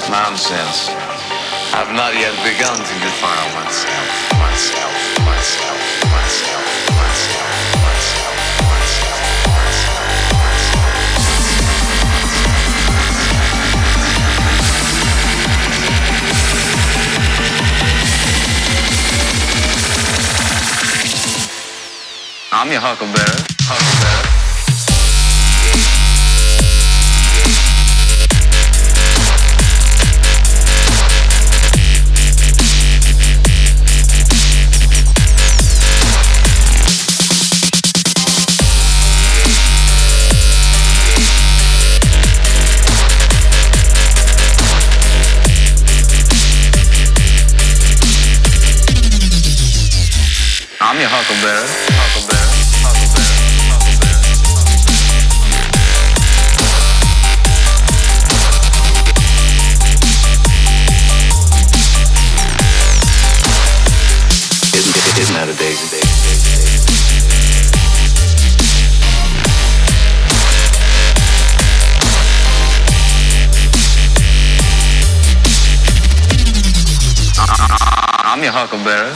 Nonsense. I've not yet begun to defile myself, myself, myself, myself, myself, myself, myself, myself. I'm your huckleberry, huckleberry. I'm your huckleberry, huckleberry, huckleberry, huckleberry. Isn't that a daisy? I'm your huckleberry.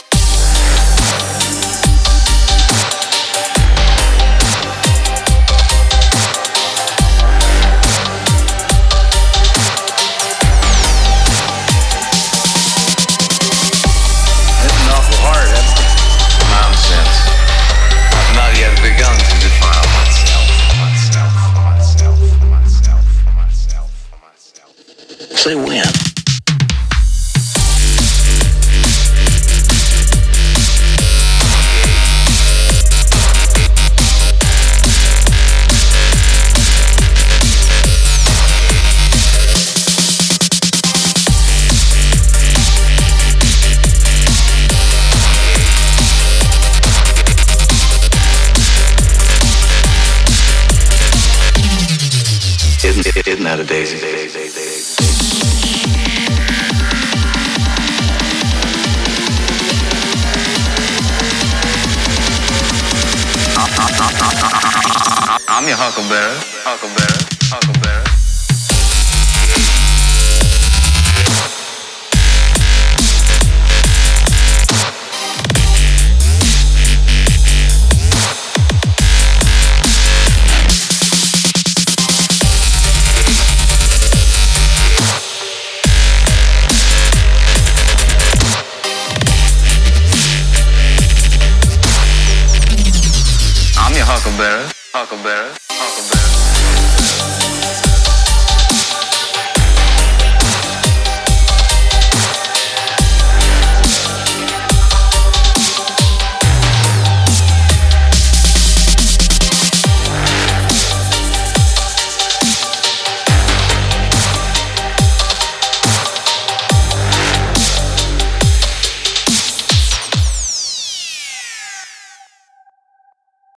Say when. Isn't that a daisy? I'm your huckleberry, huckleberry, huckleberry. I'm your huckleberry, huckleberry, huckleberry.